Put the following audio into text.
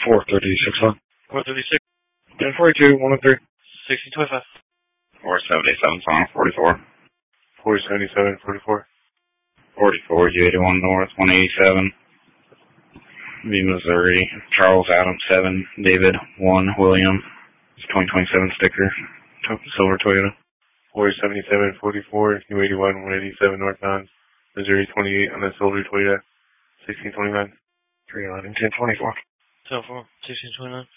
436 on. 436. 1042, 103. 1625. 477 on 44. 477, 44. 44, U81 North, 187. V Missouri, Charles Adams 7, David 1, William. It's 2027 sticker, silver Toyota. 477, 44, U81, 187 northbound, Missouri 28 on the silver Toyota, 1629. 311, 1024. 10-4, 1629.